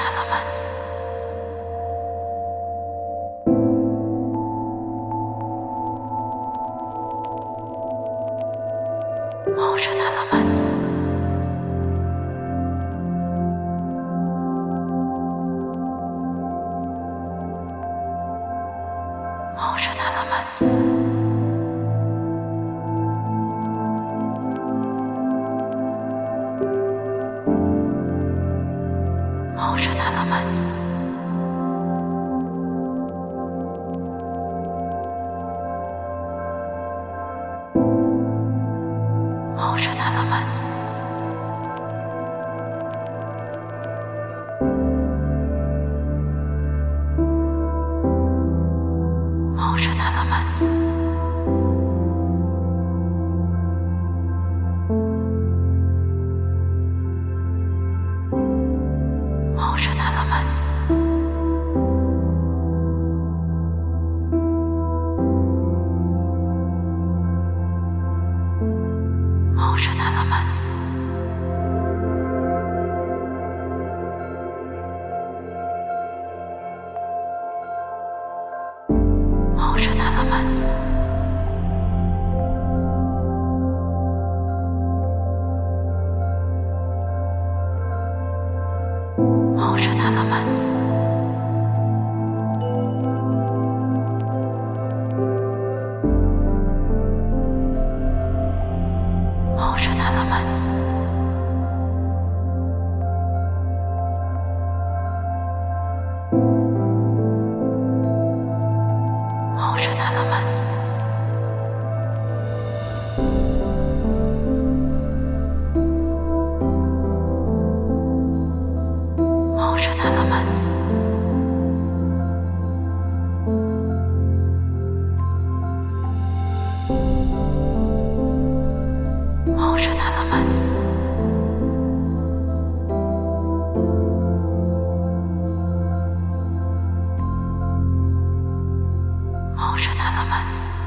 Elements. Motion Elements. Motion Elements. Motion Elements. Motion Elements. Motion Elements. Motion Elements. Motion Elements. Motion Elements. Motion Elements. Motion Elements. Motion Elements. Motion Elements. Motion Elements. Motion Elements.